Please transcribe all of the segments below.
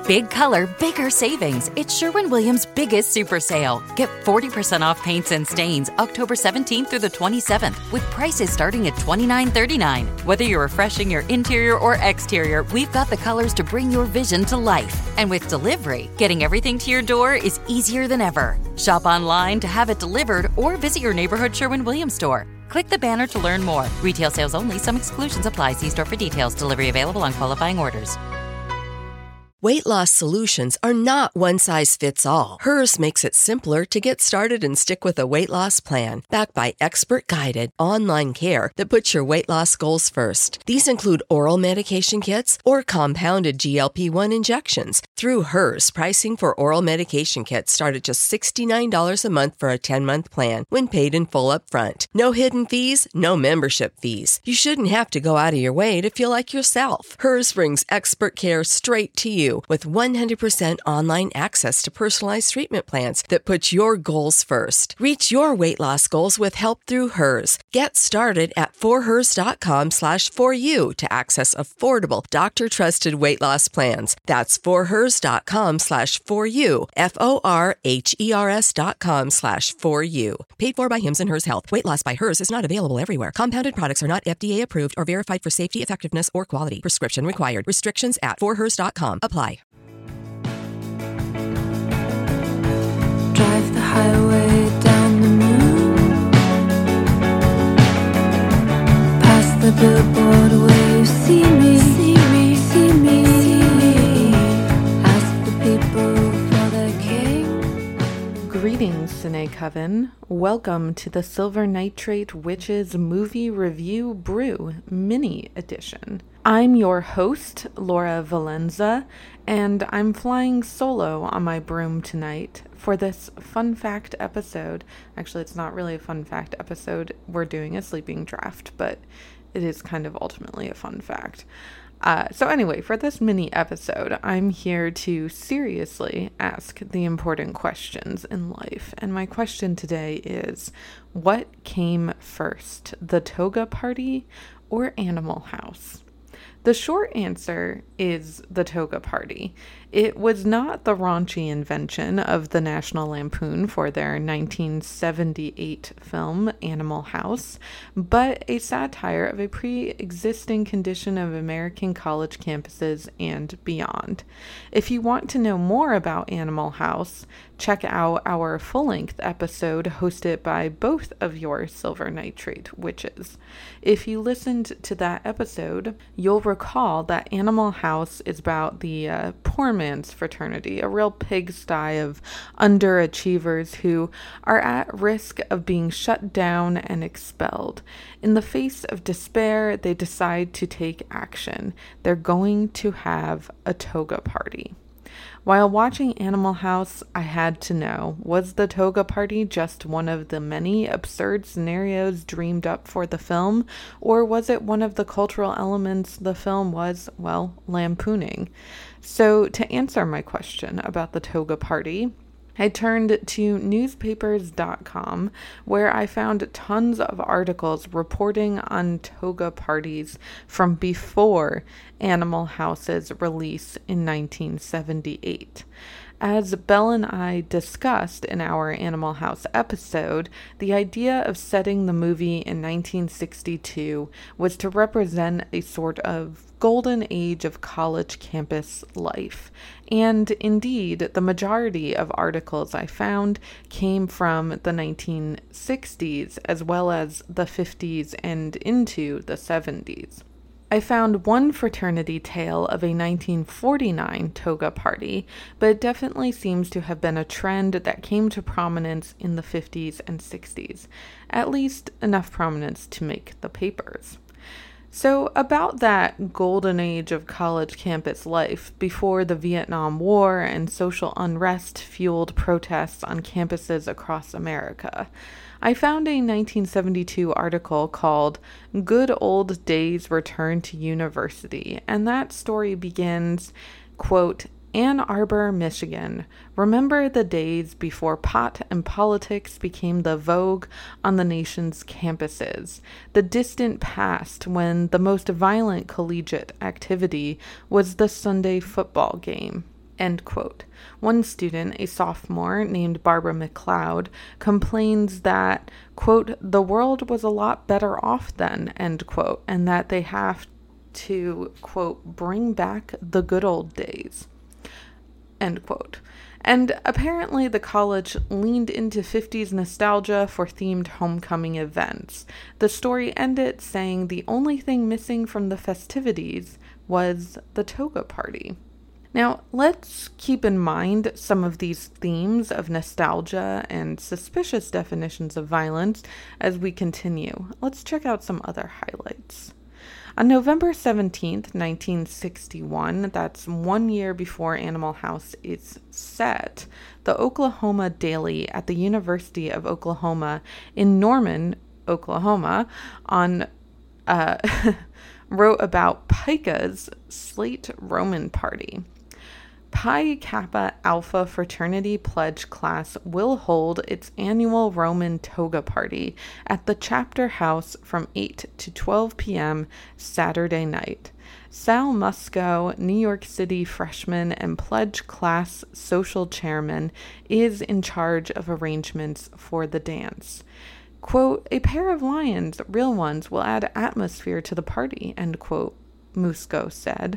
Big color, bigger savings. It's Sherwin-Williams' biggest super sale. Get 40% off paints and stains October 17th through the 27th with prices starting at $29.39. Whether you're refreshing your interior or exterior, we've got the colors to bring your vision to life. And with delivery, getting everything to your door is easier than ever. Shop online to have it delivered or visit your neighborhood Sherwin-Williams store. Click the banner to learn more. Retail sales only. Some exclusions apply. See store for details. Delivery available on qualifying orders. Weight loss solutions are not one size fits all. Hers makes it simpler to get started and stick with a weight loss plan, backed by expert-guided online care that puts your weight loss goals first. These include oral medication kits or compounded GLP-1 injections. Through Hers, pricing for oral medication kits start at just $69 a month for a 10-month plan when paid in full upfront. No hidden fees, no membership fees. You shouldn't have to go out of your way to feel like yourself. Hers brings expert care straight to you with 100% online access to personalized treatment plans that put your goals first. Reach your weight loss goals with help through Hers. Get started at forhers.com/4u to access affordable, doctor-trusted weight loss plans. That's forhers.com/4u, forhers.com/4u. Paid for by Hims and Hers Health. Weight loss by Hers is not available everywhere. Compounded products are not FDA approved or verified for safety, effectiveness, or quality. Prescription required. Restrictions at forhers.com apply. Drive the highway down the moon, past the billboard where you see me, ask the people for their king. Greetings, Sine Coven. Welcome to the Silver Nitrate Witches Movie Review Brew Mini Edition. I'm your host, Laura Valenza, and I'm flying solo on my broom tonight for this fun fact episode. Actually, it's not really a fun fact episode. We're doing a sleeping draft, but it is kind of ultimately a fun fact. So anyway, for this mini episode, I'm here to seriously ask the important questions in life. And my question today is, what came first, the toga party or Animal House? The short answer is the toga party. It was not the raunchy invention of the National Lampoon for their 1978 film Animal House, but a satire of a pre-existing condition of American college campuses and beyond. If you want to know more about Animal House, check out our full-length episode hosted by both of your Silver Nitrate witches. If you listened to that episode, you'll recall that Animal House is about the poor man's fraternity, a real pigsty of underachievers who are at risk of being shut down and expelled. In the face of despair, they decide to take action. They're going to have a toga party. While watching Animal House, I had to know, was the toga party just one of the many absurd scenarios dreamed up for the film, or was it one of the cultural elements the film was, well, lampooning? So to answer my question about the toga party, I turned to newspapers.com, where I found tons of articles reporting on toga parties from before Animal House's release in 1978. As Belle and I discussed in our Animal House episode, the idea of setting the movie in 1962 was to represent a sort of golden age of college campus life. And indeed, the majority of articles I found came from the 1960s as well as the 50s and into the 70s. I found one fraternity tale of a 1949 toga party, but it definitely seems to have been a trend that came to prominence in the 50s and 60s, at least enough prominence to make the papers. So about that golden age of college campus life before the Vietnam War and social unrest fueled protests on campuses across America, I found a 1972 article called Good Old Days Return to University, and that story begins, quote, Ann Arbor, Michigan. Remember the days before pot and politics became the vogue on the nation's campuses. The distant past when the most violent collegiate activity was the Sunday football game. end quote. One student, a sophomore named Barbara McLeod, complains that, quote, the world was a lot better off then, end quote, and that they have to, quote, bring back the good old days, end quote. And apparently the college leaned into 50s nostalgia for themed homecoming events. The story ended saying the only thing missing from the festivities was the toga party. Now, let's keep in mind some of these themes of nostalgia and suspicious definitions of violence as we continue. Let's check out some other highlights. On November 17th, 1961, that's 1 year before Animal House is set, the Oklahoma Daily at the University of Oklahoma in Norman, Oklahoma, wrote about Pica's Slate Roman Party. Pi Kappa Alpha fraternity pledge class will hold its annual Roman toga party at the chapter house from 8 to 12 p.m. Saturday night. Sal Musco, New York City freshman and pledge class social chairman, is in charge of arrangements for the dance. Quote, a pair of lions, real ones, will add atmosphere to the party, end quote, Musco said.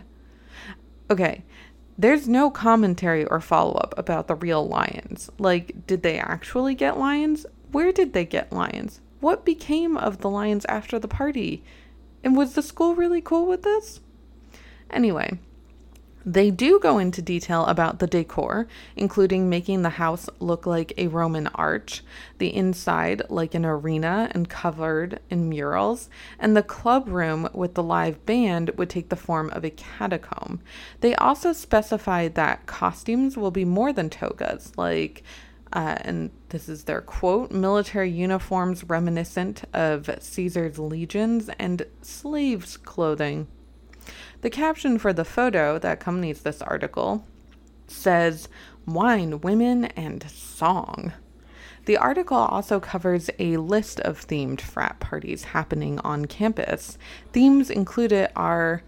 Okay. There's no commentary or follow-up about the real lions. Like, did they actually get lions? Where did they get lions? What became of the lions after the party? And was the school really cool with this? Anyway, they do go into detail about the decor, including making the house look like a Roman arch, the inside like an arena and covered in murals, and the club room with the live band would take the form of a catacomb. They also specified that costumes will be more than togas, like, and this is their quote, military uniforms reminiscent of Caesar's legions and slaves' clothing. The caption for the photo that accompanies this article says, wine, women, and song. The article also covers a list of themed frat parties happening on campus. Themes included are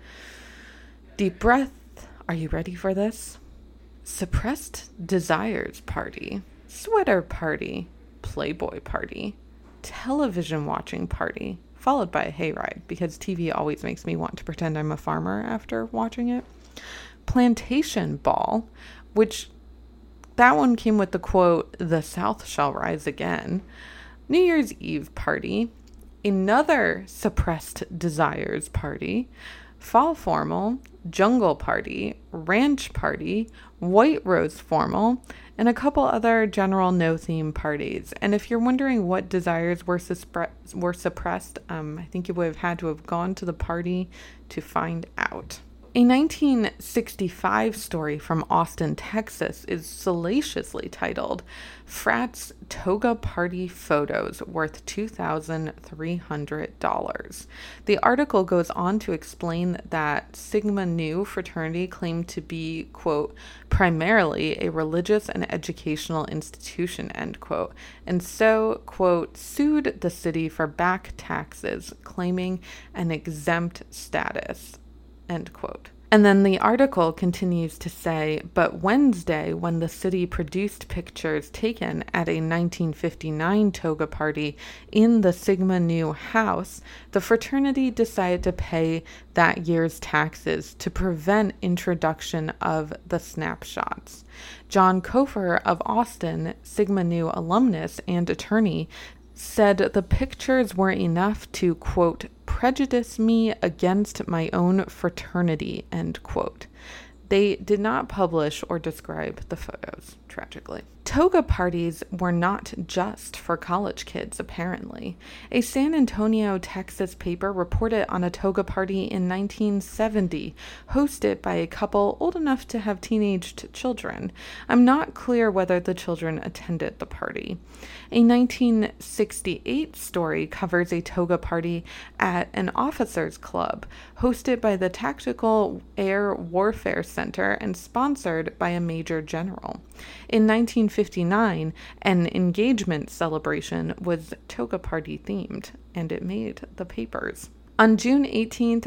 Deep Breath, are you ready for this? Suppressed Desires Party, Sweater Party, Playboy Party, Television Watching Party, followed by a hayride, because TV always makes me want to pretend I'm a farmer after watching it. Plantation Ball, which that one came with the quote, the South shall rise again. New Year's Eve Party, another Suppressed Desires Party, Fall Formal, Jungle Party, Ranch Party, White Rose Formal, and a couple other general no-theme parties. And if you're wondering what desires were suppressed, I think you would have had to have gone to the party to find out. A 1965 story from Austin, Texas is salaciously titled, Frats Toga Party Photos Worth $2,300. The article goes on to explain that Sigma Nu fraternity claimed to be, quote, primarily a religious and educational institution, end quote, and so, quote, sued the city for back taxes, claiming an exempt status, end quote. And then the article continues to say, but Wednesday, when the city produced pictures taken at a 1959 toga party in the Sigma Nu house, the fraternity decided to pay that year's taxes to prevent introduction of the snapshots. John Kofer of Austin, Sigma Nu alumnus and attorney, said the pictures were enough to, quote, prejudice me against my own fraternity, end quote. They did not publish or describe the photos, tragically. Toga parties were not just for college kids, apparently. A San Antonio, Texas paper reported on a toga party in 1970, hosted by a couple old enough to have teenaged children. I'm not clear whether the children attended the party. A 1968 story covers a toga party at an officers' club, hosted by the Tactical Air Warfare Center and sponsored by a major general. In 1959, an engagement celebration was toga party themed, and it made the papers. On June 18th,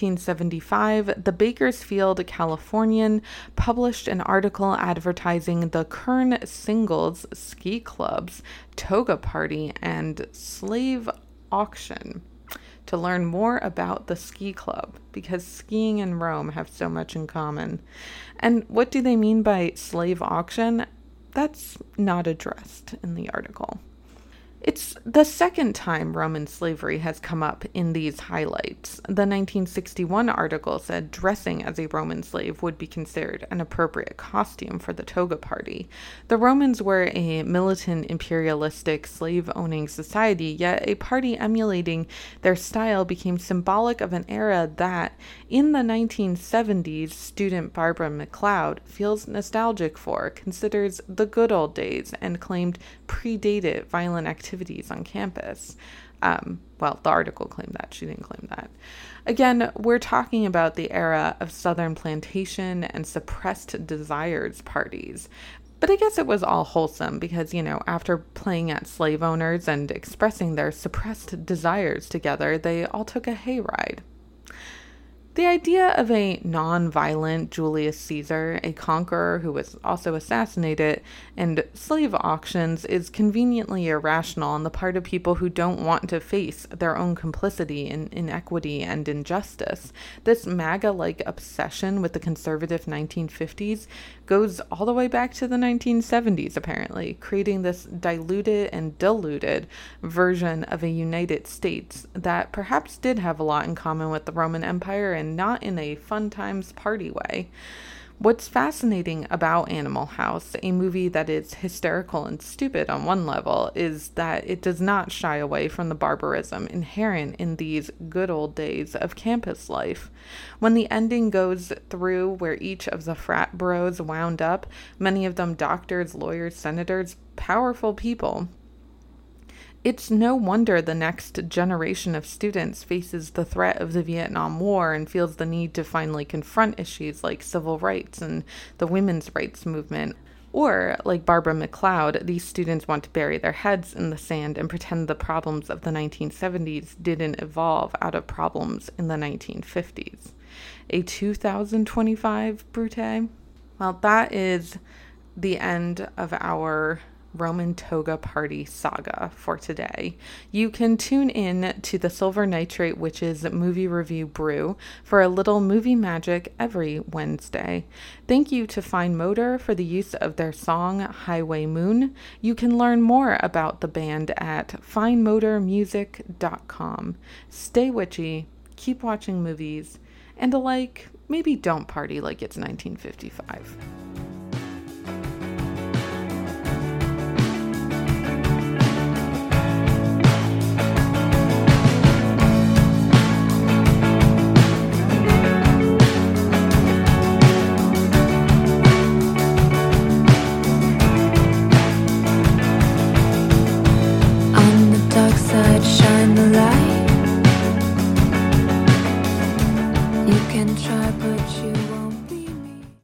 1975, the Bakersfield Californian published an article advertising the Kern Singles Ski Club's toga party and slave auction to learn more about the ski club, because skiing and Rome have so much in common. And what do they mean by slave auction? That's not addressed in the article. It's the second time Roman slavery has come up in these highlights. The 1961 article said dressing as a Roman slave would be considered an appropriate costume for the toga party. The Romans were a militant, imperialistic, slave-owning society, yet a party emulating their style became symbolic of an era that, in the 1970s, student Barbara McLeod feels nostalgic for, considers the good old days, and claimed predated violent activities on campus. Well, the article claimed that. She didn't claim that. Again, we're talking about the era of Southern plantation and suppressed desires parties. But I guess it was all wholesome because, after playing at slave owners and expressing their suppressed desires together, they all took a hayride. The idea of a non-violent Julius Caesar, a conqueror who was also assassinated, and slave auctions is conveniently irrational on the part of people who don't want to face their own complicity in inequity and injustice. This MAGA-like obsession with the conservative 1950s goes all the way back to the 1970s, apparently, creating this diluted and diluted version of a United States that perhaps did have a lot in common with the Roman Empire and not in a fun times party way. What's fascinating about Animal House, a movie that is hysterical and stupid on one level, is that it does not shy away from the barbarism inherent in these good old days of campus life. When the ending goes through where each of the frat bros wound up, many of them doctors, lawyers, senators, powerful people, it's no wonder the next generation of students faces the threat of the Vietnam War and feels the need to finally confront issues like civil rights and the women's rights movement. Or, like Barbara McLeod, these students want to bury their heads in the sand and pretend the problems of the 1970s didn't evolve out of problems in the 1950s. A 2025, Brute? Well, that is the end of our Roman toga party saga for today. You can tune in to the Silver Nitrate Witches movie review brew for a little movie magic every Wednesday. Thank you to Fine Motor for the use of their song Highway Moon. You can learn more about the band at finemotormusic.com. Stay witchy, keep watching movies, and maybe don't party like it's 1955.